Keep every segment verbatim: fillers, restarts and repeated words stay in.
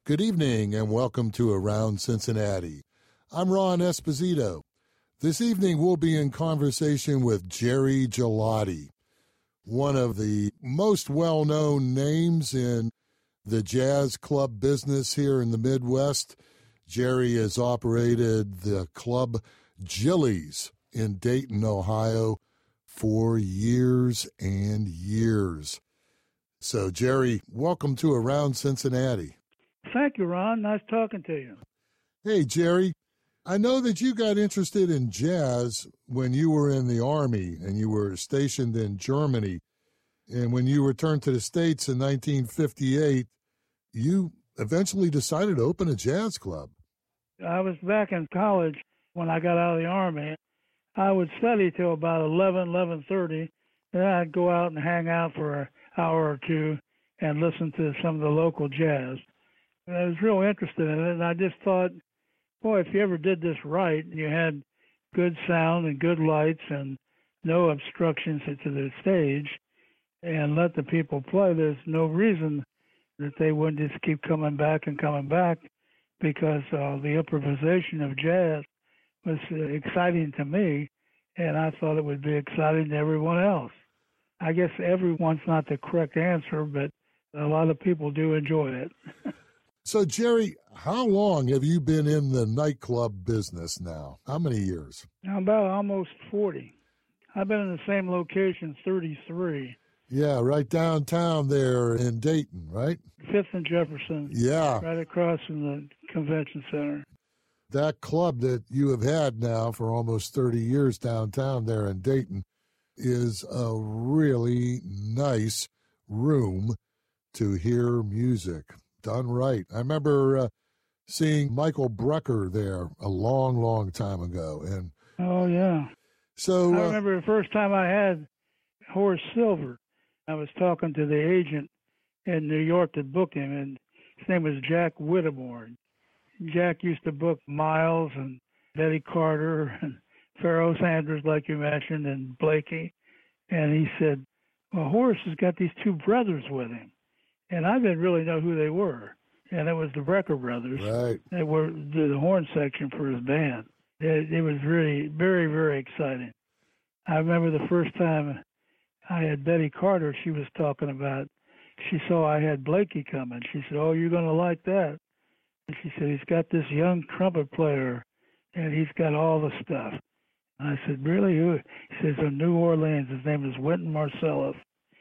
Good evening and welcome to Around Cincinnati. I'm Ron Esposito. This evening we'll be in conversation with Jerry Gelati, one of the most well-known names in the jazz club business here in the Midwest. Jerry has operated the club Jillies in Dayton, Ohio for years and years. So, Jerry, welcome to Around Cincinnati. Thank you, Ron. Nice talking to you. Hey, Jerry, I know that you got interested in jazz when you were in the Army and you were stationed in Germany. And when you returned to the States in nineteen fifty-eight, you eventually decided to open a jazz club. I was back in college when I got out of the Army. I would study till about eleven, eleven thirty. Then I'd go out and hang out for an hour or two and listen to some of the local jazz. And I was real interested in it, and I just thought, boy, if you ever did this right, you had good sound and good lights and no obstructions to the stage, and let the people play, there's no reason that they wouldn't just keep coming back and coming back, because uh, the improvisation of jazz was uh, exciting to me, and I thought it would be exciting to everyone else. I guess everyone's not the correct answer, but a lot of people do enjoy it. So, Jerry, how long have you been in the nightclub business now? How many years? About almost forty. I've been in the same location thirty-three. Yeah, right downtown there in Dayton, right? Fifth and Jefferson. Yeah. Right across from the convention center. That club that you have had now for almost thirty years downtown there in Dayton is a really nice room to hear music done right. I remember uh, seeing Michael Brecker there a long, long time ago. And oh, yeah. So I uh, remember the first time I had Horace Silver. I was talking to the agent in New York that booked him, and his name was Jack Whittemore. Jack used to book Miles and Betty Carter and Pharoah Sanders, like you mentioned, and Blakey. And he said, well, Horace has got these two brothers with him. And I didn't really know who they were. And it was the Brecker brothers. Right. They were the, the horn section for his band. It, it was really very, very exciting. I remember the first time I had Betty Carter, she was talking about, she saw I had Blakey coming. She said, oh, you're going to like that. And she said, he's got this young trumpet player, and he's got all the stuff. And I said, really? Who? He says, from New Orleans. His name is Wynton Marsalis.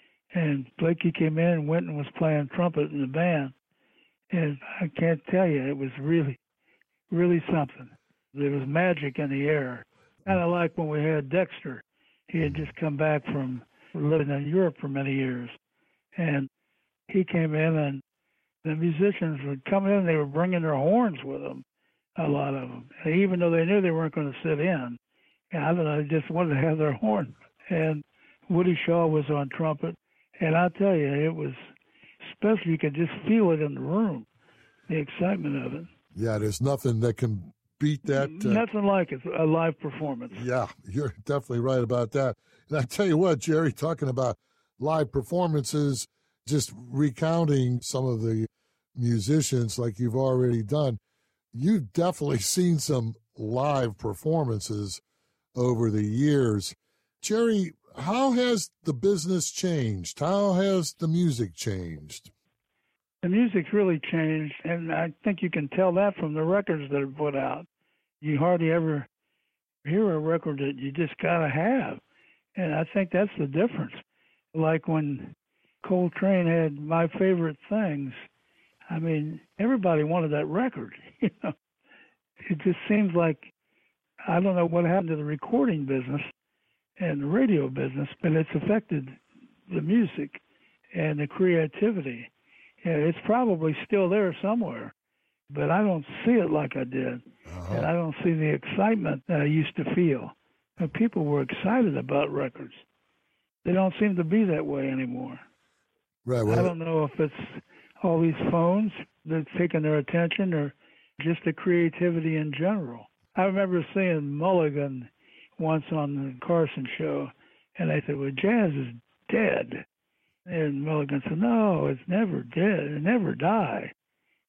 And Blakey came in, and Wynton was playing trumpet in the band. And I can't tell you, it was really, really something. There was magic in the air. Kind of like when we had Dexter. He had just come back from living in Europe for many years. And he came in, and the musicians would come in, they were bringing their horns with them, a lot of them. And even though they knew they weren't going to sit in, and I don't know, they just wanted to have their horn. And Woody Shaw was on trumpet. And I'll tell you, it was special. You could just feel it in the room, the excitement of it. Yeah, there's nothing that can beat that. Uh, nothing like it, a live performance. Yeah, you're definitely right about that. And I tell you what, Jerry, talking about live performances, just recounting some of the musicians like you've already done, you've definitely seen some live performances over the years. Jerry, how has the business changed? How has the music changed? The music's really changed, and I think you can tell that from the records that are put out. You hardly ever hear a record that you just got to have, and I think that's the difference. Like when Coltrane had My Favorite Things, I mean, everybody wanted that record. You know, it just seems like, I don't know what happened to the recording business and the radio business, but it's affected the music and the creativity. And it's probably still there somewhere, but I don't see it like I did. Uh-huh. And I don't see the excitement that I used to feel. And people were excited about records. They don't seem to be that way anymore. Right. Well, I don't know if it's all these phones that's taking their attention or just the creativity in general. I remember seeing Mulligan once on the Carson show, and they said, well, jazz is dead. And Mulligan said, no, it's never dead. It never die.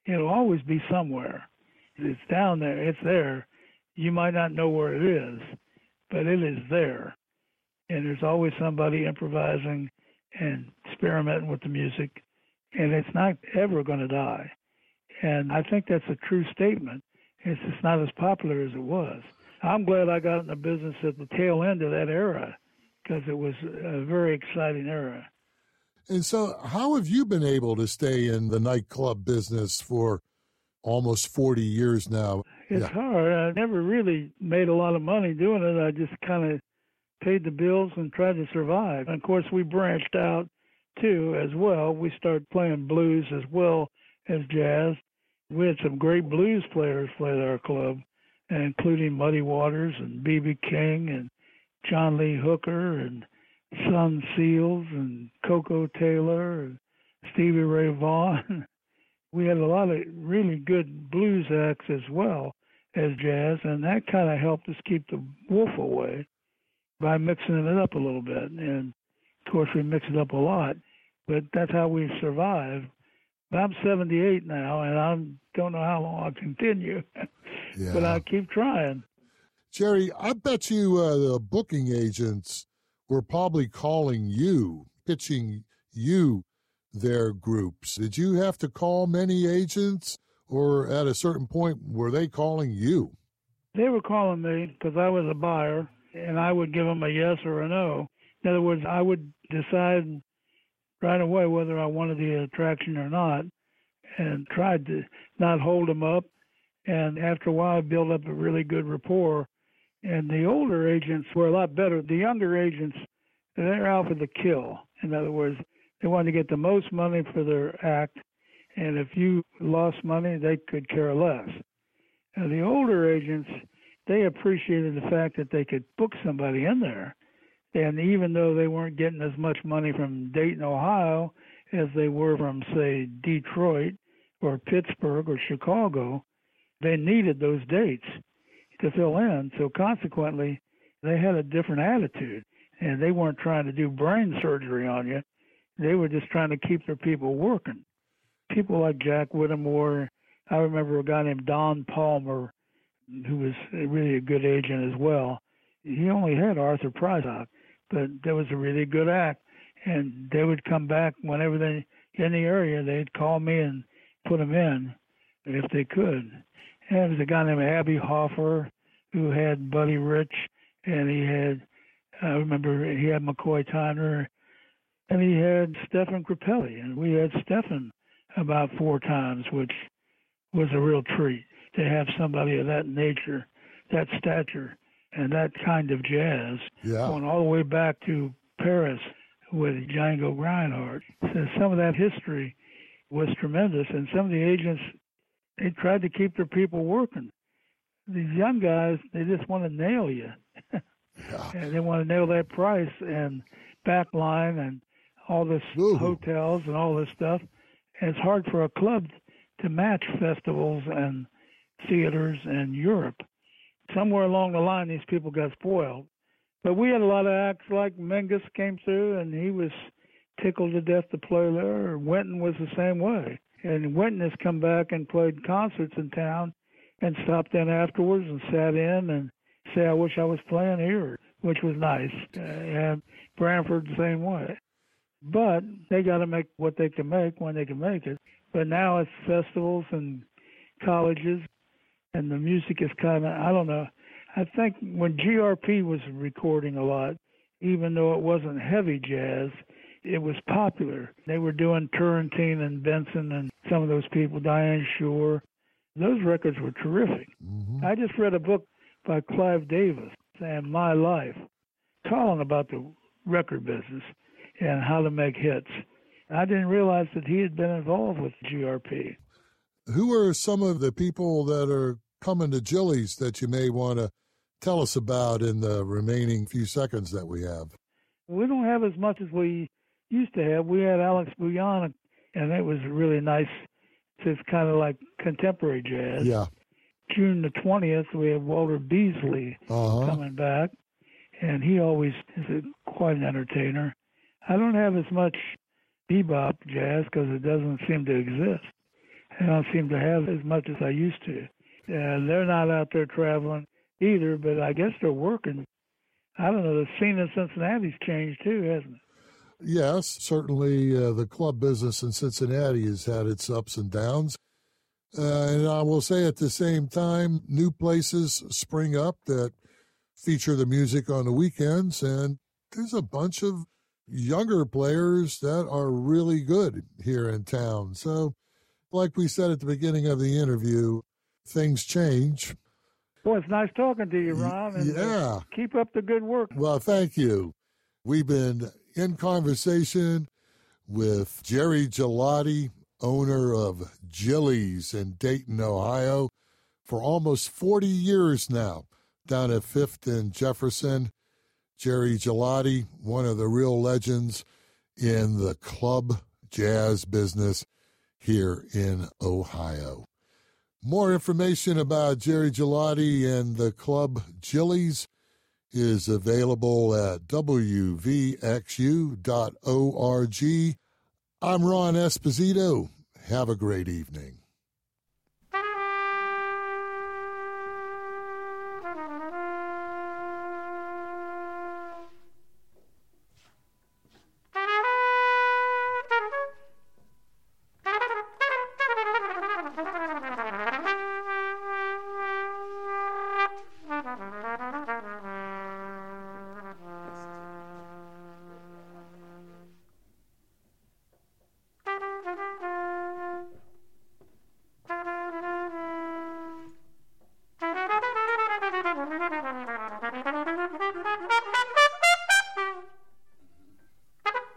It'll always be somewhere. It's down there. It's there. You might not know where it is, but it is there. And there's always somebody improvising and experimenting with the music, and it's not ever going to die. And I think that's a true statement. It's just not as popular as it was. I'm glad I got in the business at the tail end of that era, because it was a very exciting era. And so how have you been able to stay in the nightclub business for almost forty years now? It's yeah. hard. I never really made a lot of money doing it. I just kind of paid the bills and tried to survive. And of course, we branched out too as well. We started playing blues as well as jazz. We had some great blues players play at our club, including Muddy Waters and B B King and John Lee Hooker and Son Seals and Coco Taylor and Stevie Ray Vaughan. We had a lot of really good blues acts as well as jazz, and that kind of helped us keep the wolf away by mixing it up a little bit. And, of course, we mixed it up a lot, but that's how we survived. But I'm seventy-eight now, and I don't know how long I'll continue, yeah. but I keep trying. Jerry, I bet you uh, the booking agents were probably calling you, pitching you their groups. Did you have to call many agents, or at a certain point, were they calling you? They were calling me because I was a buyer, and I would give them a yes or a no. In other words, I would decide right away whether I wanted the attraction or not, and tried to not hold them up. And after a while, I built up a really good rapport. And the older agents were a lot better. The younger agents, they're out for the kill. In other words, they wanted to get the most money for their act, and if you lost money, they could care less. Now, the older agents, they appreciated the fact that they could book somebody in there. And even though they weren't getting as much money from Dayton, Ohio, as they were from, say, Detroit or Pittsburgh or Chicago, they needed those dates to fill in. So consequently, they had a different attitude, and they weren't trying to do brain surgery on you. They were just trying to keep their people working. People like Jack Whittemore. I remember a guy named Don Palmer, who was really a good agent as well. He only had Arthur Prysock, but there was a really good act. And they would come back whenever they in the area. They'd call me and put them in if they could. And there was a guy named Abby Hoffer who had Buddy Rich, and he had, I remember he had McCoy Tyner, and he had Stephen Grappelli, and we had Stephen about four times, which was a real treat to have somebody of that nature, that stature, and that kind of jazz, yeah. going all the way back to Paris with Django Reinhardt. So some of that history was tremendous, and some of the agents, they tried to keep their people working. These young guys, they just want to nail you. yeah. And they want to nail that price and backline and all this Ooh. hotels and all this stuff. And it's hard for a club to match festivals and theaters in Europe. Somewhere along the line, these people got spoiled. But we had a lot of acts like Mingus came through, and he was tickled to death to play there. Wynton was the same way. And Wynton has come back and played concerts in town and stopped in afterwards and sat in and say, I wish I was playing here, which was nice. Uh, and Branford the same way. But they got to make what they can make when they can make it. But now it's festivals and colleges, and the music is kind of, I don't know. I think when G R P was recording a lot, even though it wasn't heavy jazz, it was popular. They were doing Turrentine and Benson and some of those people, Diane Shore. Those records were terrific. Mm-hmm. I just read a book by Clive Davis saying My Life, calling about the record business and how to make hits. I didn't realize that he had been involved with G R P. Who are some of the people that are coming to Jilly's that you may want to tell us about in the remaining few seconds that we have? We don't have as much as we used to have. We had Alex Bouillon, and it was really nice. It's kind of like contemporary jazz. Yeah. June the twentieth, we have Walter Beasley uh-huh. coming back, and he always is a, quite an entertainer. I don't have as much bebop jazz because it doesn't seem to exist. I don't seem to have as much as I used to. Uh, they're not out there traveling either, but I guess they're working. I don't know. The scene in Cincinnati's changed too, hasn't it? Yes, certainly uh, the club business in Cincinnati has had its ups and downs. Uh, and I will say at the same time, new places spring up that feature the music on the weekends, and there's a bunch of younger players that are really good here in town. So, like we said at the beginning of the interview, things change. Well, it's nice talking to you, Ron. And yeah. Uh, keep up the good work. Well, thank you. We've been in conversation with Jerry Gelati, owner of Jilly's in Dayton, Ohio, for almost forty years now, down at Fifth and Jefferson. Jerry Gelati, one of the real legends in the club jazz business here in Ohio. More information about Jerry Gelati and the club Jilly's is available at w v x u dot org. I'm Ron Esposito. Have a great evening.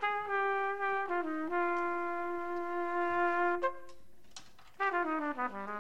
Thank you.